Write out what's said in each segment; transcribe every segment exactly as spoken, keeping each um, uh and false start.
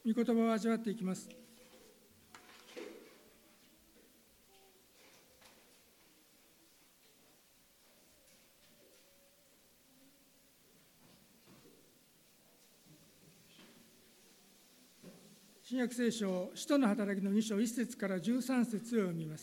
御言葉を味わっていきます。新約聖書、使徒の働きのに章いち節からじゅうさん節を読みます。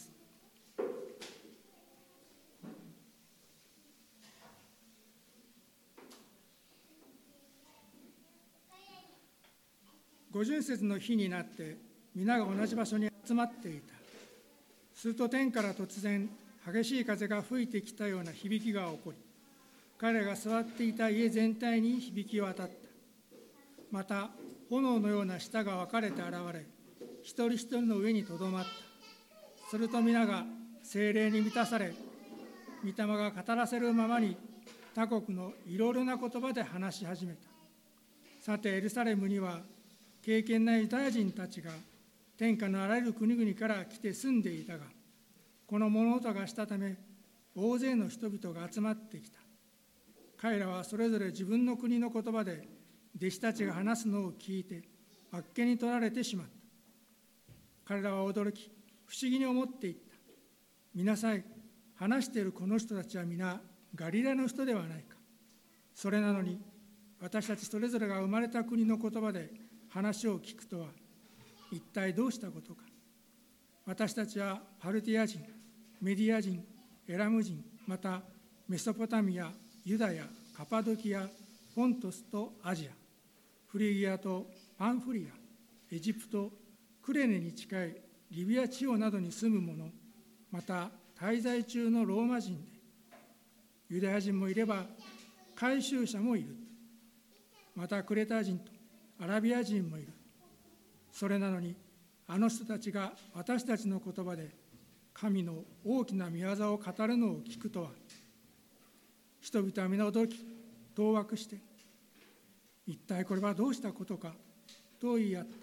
五旬節の日になって皆が同じ場所に集まっていた。すると天から突然激しい風が吹いてきたような響きが起こり、彼らが座っていた家全体に響き渡った。また炎のような舌が分かれて現れ、一人一人の上にとどまった。すると皆が聖霊に満たされ、御霊が語らせるままに他国のいろいろな言葉で話し始めた。さてエルサレムには敬虔なユダヤ人たちが天下のあらゆる国々から来て住んでいたが、この物音がしたため大勢の人々が集まってきた。彼らはそれぞれ自分の国の言葉で弟子たちが話すのを聞いてあっけに取られてしまった。彼らは驚き不思議に思っていった。見なさい、話しているこの人たちは皆ガリラの人ではないか。それなのに私たちそれぞれが生まれた国の言葉で話を聞くとは一体どうしたことか。私たちはパルティア人、メディア人、エラム人、またメソポタミア、ユダヤ、カパドキア、ポントスとアジア、フリギアとパンフリア、エジプト、クレネに近いリビア地方などに住む者、また滞在中のローマ人で、ユダヤ人もいれば改宗者もいる。またクレタ人とアラビア人もいる。それなのにあの人たちが私たちの言葉で神の大きな御業を語るのを聞くとは。人々は皆驚き当惑して、一体これはどうしたことかと言い合った。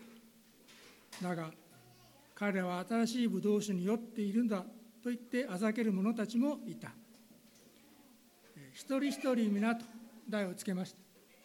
だが彼らは新しいブドウ酒に酔っているんだと言ってあざける者たちもいた。一人一人皆と題をつけました。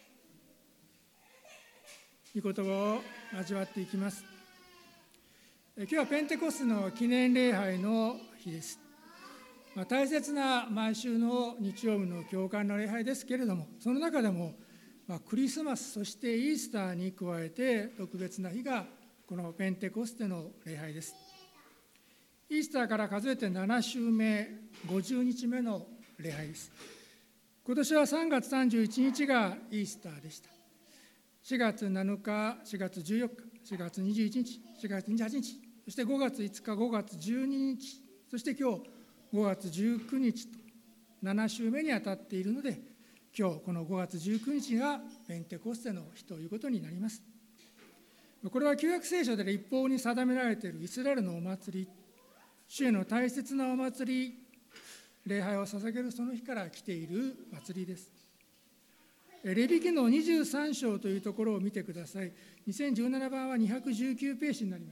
御言葉を味わっていきます。今日はペンテコステの記念礼拝の日です。まあ、大切な毎週の日曜日の教会の礼拝ですけれども、その中でも、まあ、クリスマスそしてイースターに加えて特別な日がこのペンテコステの礼拝です。イースターから数えてなな週目、ごじゅうにちめの礼拝です。今年はさんがつさんじゅういちにちがイースターでした。しがつなのか、しがつじゅうよっか、しがつにじゅういちにち、しがつにじゅうはちにち、そしてごがついつか、ごがつじゅうににち、そして今日ごがつじゅうくにちとなな週目にあたっているので、今日このごがつじゅうくにちがペンテコステの日ということになります。これは旧約聖書で立法に定められているイスラエルのお祭り、主への大切なお祭り、礼拝を捧げるその日から来ている祭りです。レビ記のにじゅうさん章というところを見てください。にせんじゅうななばんはにひゃくじゅうきゅうページになります。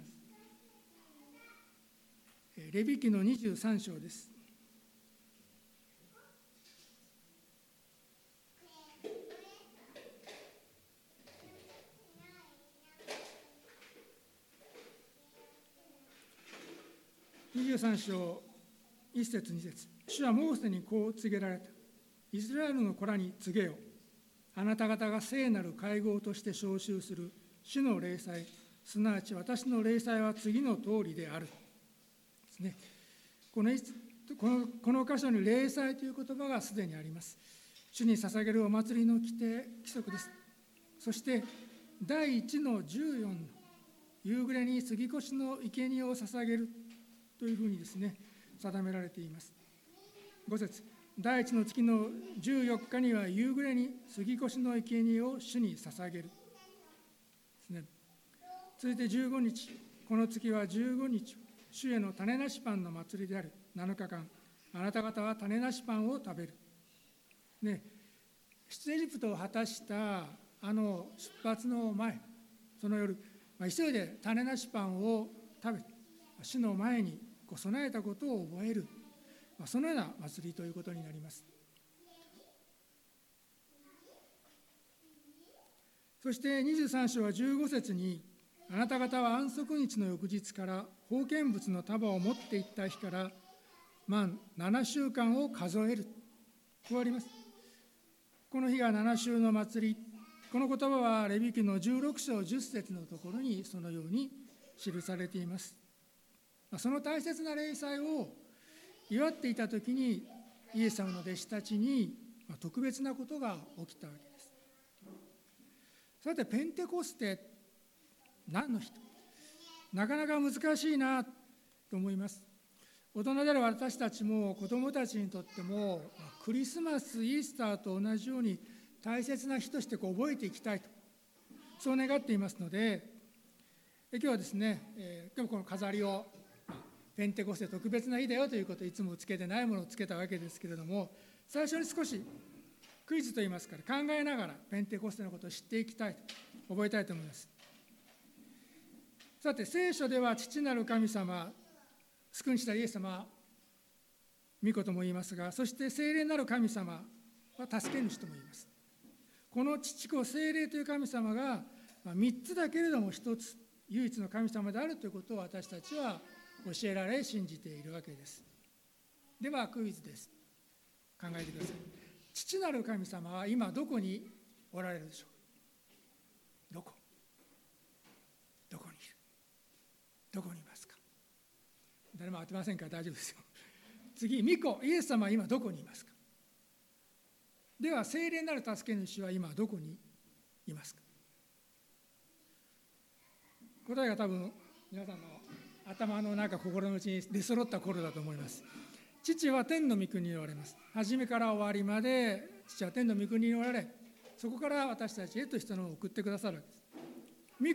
レビ記のにじゅうさん章です。にじゅうさん章いっ節に節、主はモーセにこう告げられた。イスラエルの子らに告げよ。あなた方が聖なる会合として召集する主の礼祭、すなわち私の礼祭は次の通りである。ですね。このこのこの箇所に礼祭という言葉がすでにあります。主に捧げるお祭りの規定、規則です。そして第一のじゅうよんの夕暮れに杉越の生贄を捧げるというふうにですね、定められています。ご節、第一の月のじゅうよっかには夕暮れに杉越の生贄を主に捧げるですね。続いてじゅうごにち、この月はじゅうごにち、主への種なしパンの祭りである。なのかかん、あなた方は種なしパンを食べる。ね、出エジプトを果たしたあの出発の前、その夜、まあ、急いで種なしパンを食べて、主の前にこう備えたことを覚える、まあ、そのような祭りということになります。そしてにじゅうさん章はじゅうご節にあなた方は安息日の翌日から封建物の束を持っていった日から満ななしゅうかんを数える。こうあります。この日が七週の祭り。この言葉はレビ記のじゅうろくしょうじゅっせつのところにそのように記されています。その大切な礼祭を祝っていたときにイエス様の弟子たちに特別なことが起きたわけです。さて、ペンテコステ何の日？なかなか難しいなと思います。大人である私たちも子どもたちにとってもクリスマス、イースターと同じように大切な日としてこう覚えていきたいと、そう願っていますので、今日はですね、えー、今日この飾りをペンテコステ特別な日だよということをいつもつけてないものをつけたわけですけれども、最初に少しクイズといいますか、考えながらペンテコステのことを知っていきたいと、覚えたいと思います。さて、聖書では父なる神様、救い主たイエス様、御子とも言いますが、そして聖霊なる神様は助け主とも言います。この父子聖霊という神様がみっつだけれども一つ唯一の神様であるということを私たちは教えられ信じているわけです。ではクイズです。考えてください。父なる神様は今どこにおられるでしょう？どこ？どこにいる？どこにいますか？誰も当てませんから大丈夫ですよ。次、御子イエス様は今どこにいますか？では聖霊なる助け主は今どこにいますか？答えが多分皆さんの頭の中、心の内に出揃った頃だと思います。父は天の御国におられます。初めから終わりまで父は天の御国におられ、そこから私たちへと人のを送ってくださるわけです。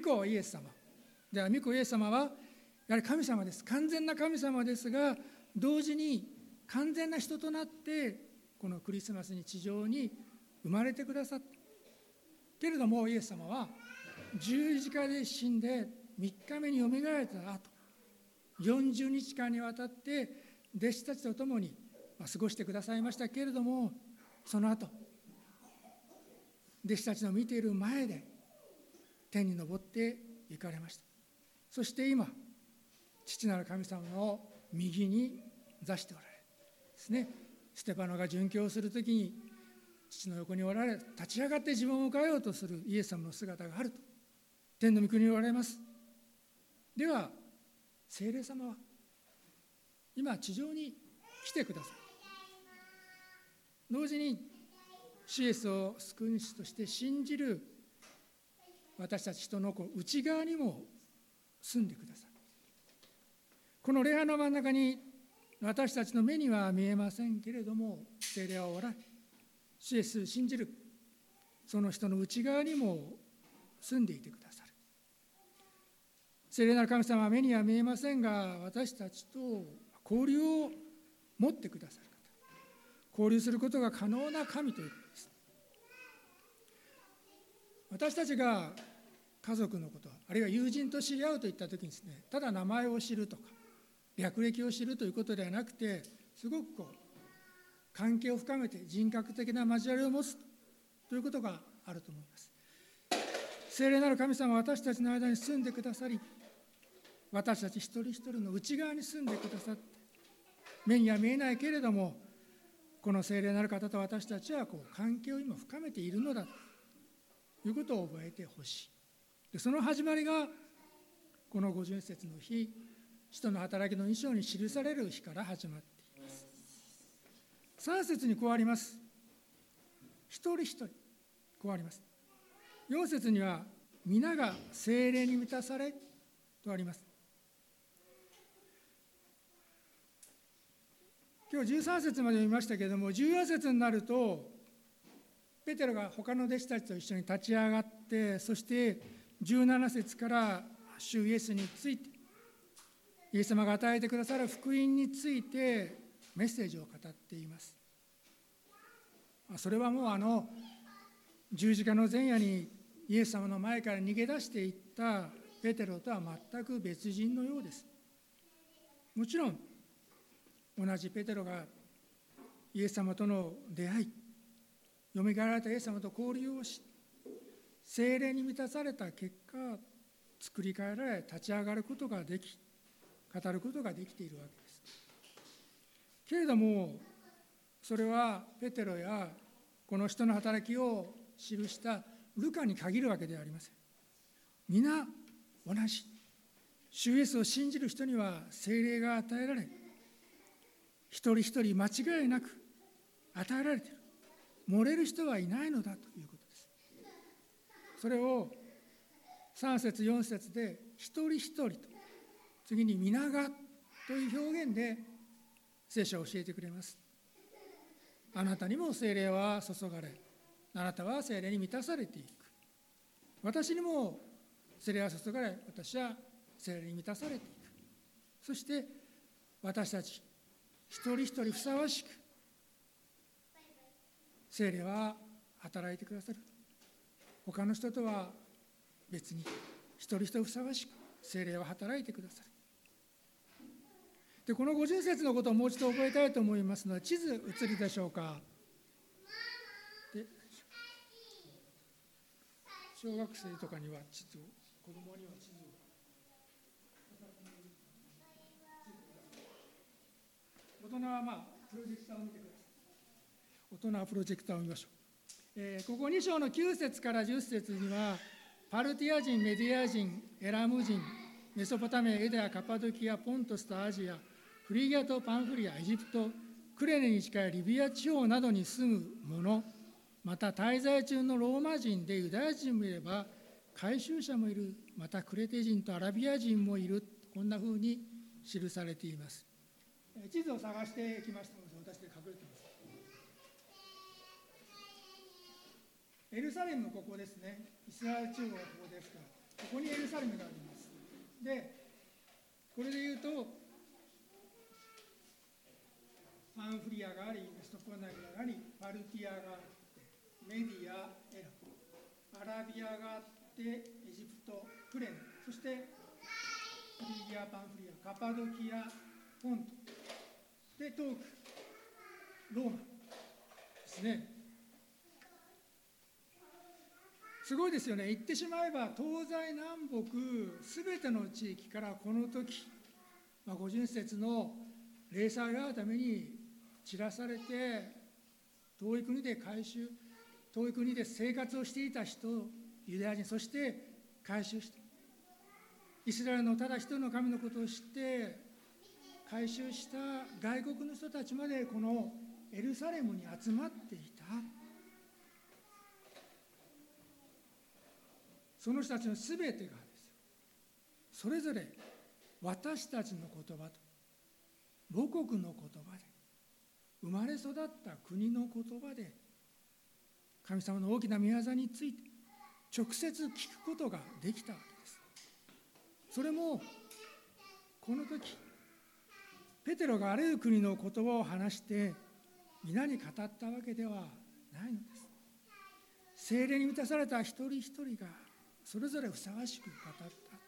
御子イエス様では、御子イエス様はやはり神様です。完全な神様ですが、同時に完全な人となってこのクリスマスに地上に生まれてくださったけれども、イエス様は十字架で死んでみっかめによみがえった後、よんじゅうにちかんにわたって弟子たちと共に過ごしてくださいましたけれども、その後弟子たちの見ている前で天に昇って行かれました。そして今父なる神様の右に座しておられるですね。ステパノが殉教するときに父の横におられ、立ち上がって自分を迎えようとするイエス様の姿があると、天の御国におられます。では聖霊様は今地上に来てください。同時に主イエスを救い主として信じる私たち人の内側にも住んでください。この礼拝の真ん中に私たちの目には見えませんけれども、聖霊はおられ、主イエスを信じるその人の内側にも住んでいてくださる。聖霊なる神様は目には見えませんが、私たちと交流を持ってくださる方、交流することが可能な神ということです。私たちが家族のこと、あるいは友人と知り合うといったときにですね、ただ名前を知るとか略歴を知るということではなくて、すごくこう関係を深めて人格的な交わりを持つということがあると思います。聖霊なる神様は私たちの間に住んでくださり、私たち一人一人の内側に住んでくださって、目には見えないけれどもこの聖霊なる方と私たちはこう関係を今深めているのだということを覚えてほしい。でその始まりがこの五旬節の日、使徒の働きのに章に記される日から始まっています。さん節にこうあります。一人一人こうあります。よん節には皆が聖霊に満たされとあります。今日じゅうさん節まで読みましたけれども、じゅうよん節になるとペテロが他の弟子たちと一緒に立ち上がって、そしてじゅうなな節から主イエスについて、イエス様が与えてくださる福音についてメッセージを語っています。それはもうあの十字架の前夜にイエス様の前から逃げ出していったペテロとは全く別人のようです。もちろん同じペテロがイエス様との出会い、よみがえられたイエス様と交流をし、聖霊に満たされた結果、 作り変えられ、立ち上がることができ、語ることができているわけです。けれども、それはペテロやこの人の働きを記したルカに限るわけではありません。皆同じ。主イエスを信じる人には聖霊が与えられ、一人一人間違いなく与えられている。漏れる人はいないのだということです。それをさん節よん節で一人一人と、次に皆がという表現で聖書を教えてくれます。あなたにも聖霊は注がれ、あなたは聖霊に満たされていく。私にも聖霊は注がれ、私は聖霊に満たされていく。そして私たち一人一人ふさわしく聖霊は働いてくださる。他の人とは別に一人一人ふさわしく聖霊は働いてくださる。で、このごじゅっ節のことをもう一度覚えたいと思いますので、地図映るでしょうか。で、小学生とかには地図を、子供には地図を。大人はまあプロジェクターを見てください。大人はプロジェクターを見ましょう。えー、ここに章のきゅう節からじゅっ節には、パルティア人、メディア人、エラム人、メソポタミア、エデア、カパドキア、ポントスとアジア、フリギアとパンフリア、エジプト、クレネに近いリビア地方などに住む者、また滞在中のローマ人でユダヤ人もいれば、改宗者もいる、またクレテ人とアラビア人もいる、こんなふうに記されています。地図を探してきましたので、私で隠れています。エルサレムもここですね。イスラエル地方はここですから、ここにエルサレムがあります。で、これで言うと、パンフリアがあり、メソポタミアがあり、パルティアがあって、メディア、エラ、アラビアがあって、エジプト、クレネ、そしてフリギア、パンフリア、カパドキア、ポント、で、東区、ローマですね。すごいですよね。言ってしまえば、東西南北すべての地域からこの時、まあ、ごじゅっ節の礼祭があるために散らされて、遠い国で改宗、遠い国で生活をしていた人、ユダヤ人、そして改宗した。イスラエルのただ一人の神のことを知って、改宗した外国の人たちまでこのエルサレムに集まっていた。その人たちのすべてがですよ、それぞれ私たちの言葉と母国の言葉で、生まれ育った国の言葉で、神様の大きな御業について直接聞くことができたわけです。それもこの時、ペテロがあらゆる国の言葉を話して皆に語ったわけではないのです。聖霊に満たされた一人一人がそれぞれふさわしく語った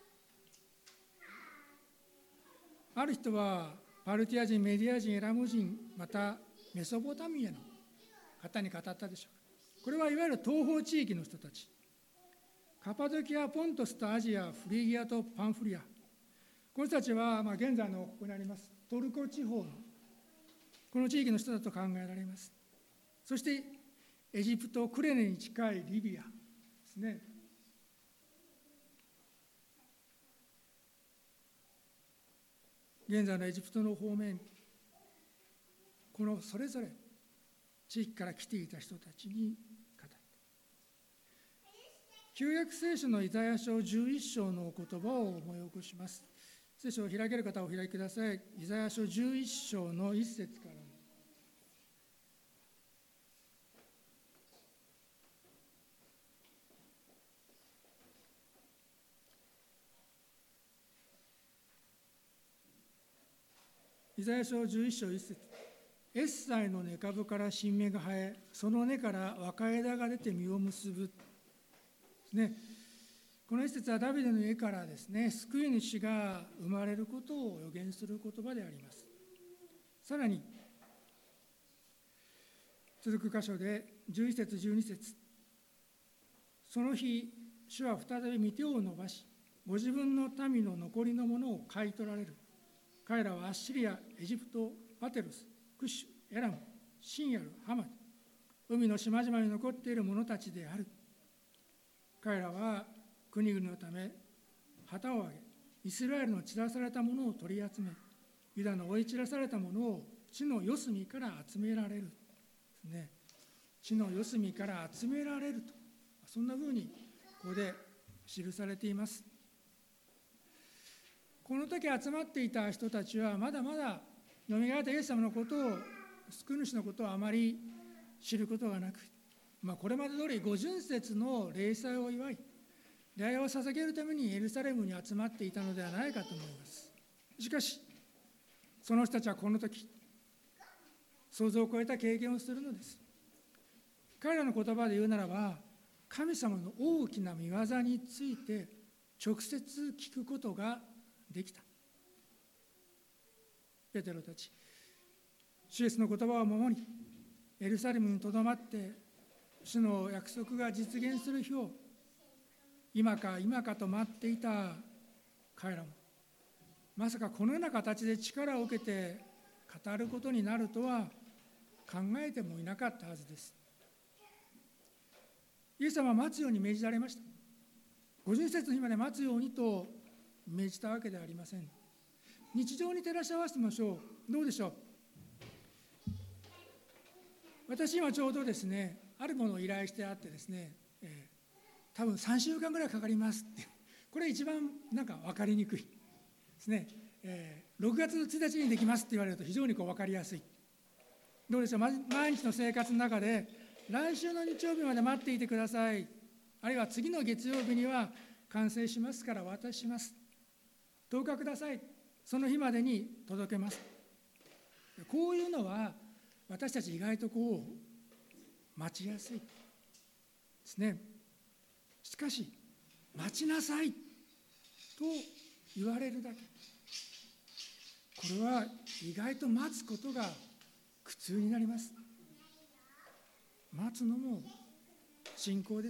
。ある人はパルティア人、メディア人、エラム人、またメソポタミアの方に語ったでしょう。これはいわゆる東方地域の人たち、カパドキア、ポントスとアジア、フリギアとパンフリア、この人たちは、まあ、現在のここにありますトルコ地方のこの地域の人だと考えられます。そしてエジプト、クレネに近いリビアですね。現在のエジプトの方面、このそれぞれ地域から来ていた人たちに語った。旧約聖書のイザヤ書じゅういっ章のお言葉を思い起こします。聖書を開ける方はお開きください。イザヤ書じゅういっ章のいっ節から。イザヤ書じゅういっ章いっ節。エッサイの根株から新芽が生え、その根から若枝が出て実を結ぶ。ですね。この一節はダビデの家からですね、救い主が生まれることを予言する言葉であります。さらに、続く箇所でじゅういっ節、じゅうに節。その日、主は再び御手を伸ばし、 ご自分の民の残りのものを買い取られる。彼らはアッシリア、エジプト、パテロス、クッシュ、エラム、シンヤル、ハマト、海の島々に残っている者たちである。彼らは国々のため旗を上げ、イスラエルの散らされたものを取り集め、ユダの追い散らされたものを地の四隅から集められるですね。地の四隅から集められると、そんなふうにここで記されています。この時集まっていた人たちはまだまだよみがえったイエス様のことを、救い主のことをあまり知ることがなく、まあ、これまで通り五旬節の礼祭を祝い、礼拝を捧げるためにエルサレムに集まっていたのではないかと思います。しかしその人たちはこの時、想像を超えた経験をするのです。彼らの言葉で言うならば、神様の大きな御業について直接聞くことができた。ペテロたち、主イエスの言葉を守り、エルサレムにとどまって主の約束が実現する日を今か今かと待っていた彼らも、まさかこのような形で力を受けて語ることになるとは考えてもいなかったはずです。イエス様は待つように命じられました。五旬節の日まで待つようにと命じたわけではありません。日常に照らし合わせてみましょう。どうでしょう。私今ちょうどですね、あるものを依頼してあってですね、えー、多分さんしゅうかんぐらいかかりますって、これ一番なんか分かりにくいですね。えー、ろくがつのついたちにできますって言われると非常にこう分かりやすい。どうでしょう。毎日の生活の中で来週の日曜日まで待っていてください、あるいは次の月曜日には完成しますから渡します、とおかください、その日までに届けます。こういうのは私たち意外とこう待ちやすいですね。しかし待ちなさいと言われるだけ、これは意外と待つことが苦痛になります。待つのも信仰です。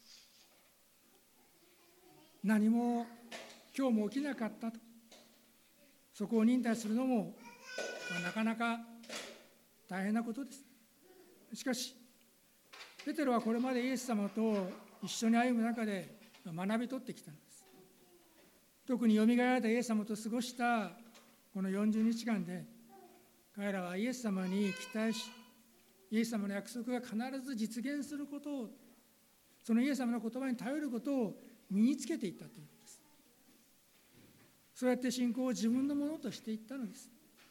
何も今日も起きなかったと、そこを忍耐するのもなかなか大変なことです。しかしペテロはこれまでイエス様と一緒に歩む中で学び取ってきたのです。特によみがえられたイエス様と過ごしたこのよんじゅうにちかんで、彼らはイエス様に期待し、イエス様の約束が必ず実現することを、そのイエス様の言葉に頼ることを身につけていったということです。そうやって信仰を自分のものとしていったのです。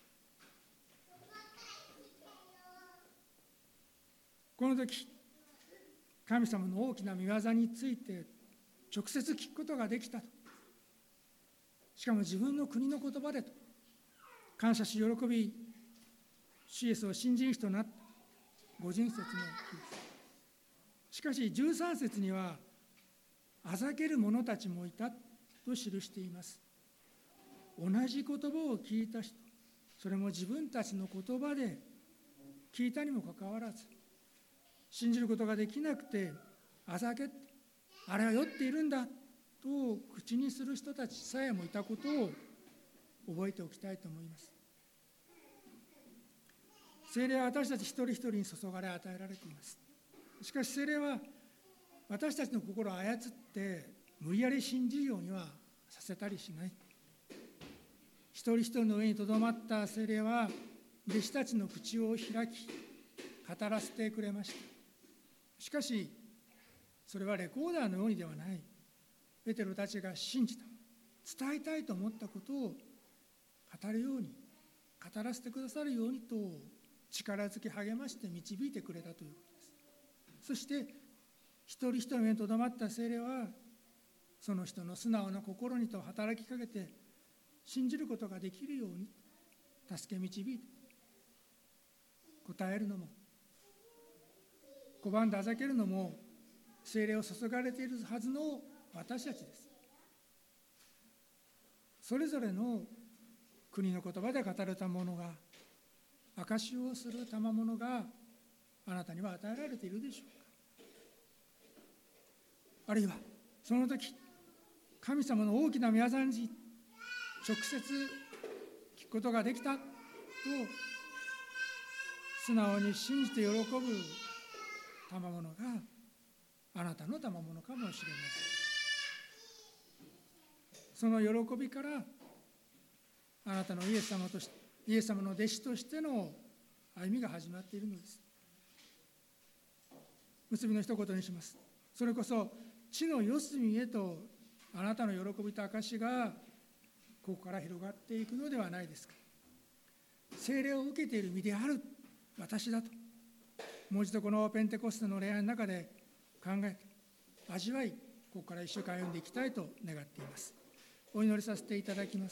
この時、神様の大きな御業について直接聞くことができたと。しかも自分の国の言葉でと感謝し喜び、主イエスを信じる人となった五旬節の日です。しかしじゅうさん節には、あざける者たちもいたと記しています。同じ言葉を聞いた人、それも自分たちの言葉で聞いたにもかかわらず、信じることができなくて、あざけって、あれは酔っているんだと口にする人たちさえもいたことを覚えておきたいと思います。聖霊は私たち一人一人に注がれ与えられています。しかし聖霊は私たちの心を操って無理やり信じるようにはさせたりしない。一人一人の上にとどまった聖霊は弟子たちの口を開き語らせてくれました。しかしそれはレコーダーのようにではない。ペテロたちが信じた、伝えたいと思ったことを語るように、語らせてくださるようにと力づけ励まして導いてくれたということです。そして一人一人の上にとどまった聖霊は、その人の素直な心にと働きかけて信じることができるように助け導いて、答えるのも拒んであざけるのも聖霊を注がれているはずの私たちです。それぞれの国の言葉で語るたものが、証しをする賜物があなたには与えられているでしょうか。あるいはその時神様の大きな御業に直接聞くことができたと素直に信じて喜ぶ賜物があなたの賜物かもしれません。その喜びからあなたのイエス様としイエス様の弟子としての歩みが始まっているのです。結びの一言にします。それこそ地の四隅へとあなたの喜びと証がここから広がっていくのではないですか。聖霊を受けている身である私だと、もう一度このペンテコステの礼拝の中で考えて味わい、ここから一週間歩んでいきたいと願っています。お祈りさせていただきます。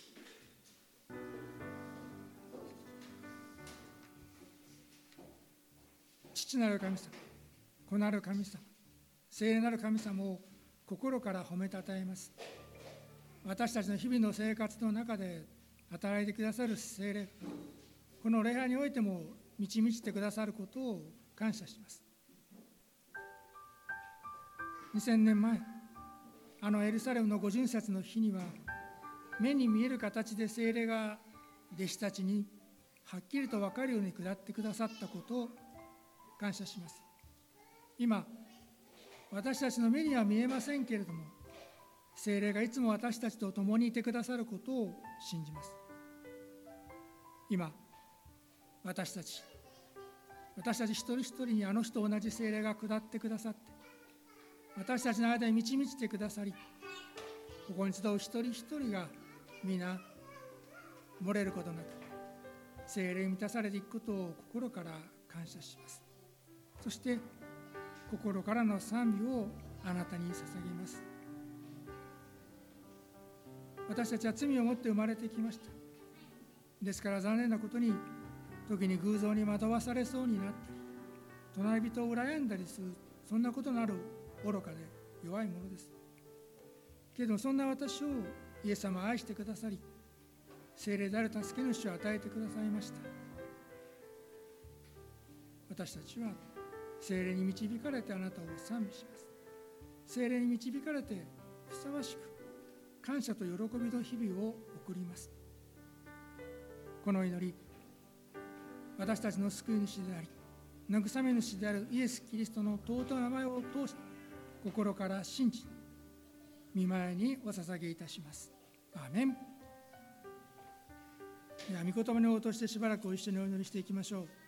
父なる神様、子なる神様、聖霊なる神様を心から褒めたたえます。私たちの日々の生活の中で働いてくださる聖霊、この礼拝においても満ち満ちてくださることを感謝します。にせんねんまえ、あのエルサレムの五巡節の日には、目に見える形で聖霊が弟子たちにはっきりと分かるように下ってくださったことを感謝します。今、私たちの目には見えませんけれども、聖霊がいつも私たちと共にいてくださることを信じます。今、私たち、私たち一人一人にあの日と同じ聖霊が下ってくださって、私たちの間に満ち満ちてくださり、ここに集う一人一人が皆漏れることなく聖霊に満たされていくことを心から感謝します。そして心からの賛美をあなたに捧げます。私たちは罪を持って生まれてきました。ですから残念なことに、時に偶像に惑わされそうになったり、隣人を羨んだりする、そんなことのある愚かで弱いものです。けれどもそんな私をイエス様は愛してくださり、聖霊である助け主を与えてくださいました。私たちは聖霊に導かれてあなたを賛美します。聖霊に導かれてふさわしく感謝と喜びの日々を送ります。この祈り、私たちの救い主であり慰め主であるイエス・キリストの尊い名前を通して心から信じ、御前にお捧げいたします。アーメン。では御言葉に応答してしばらくご一緒にお祈りしていきましょう。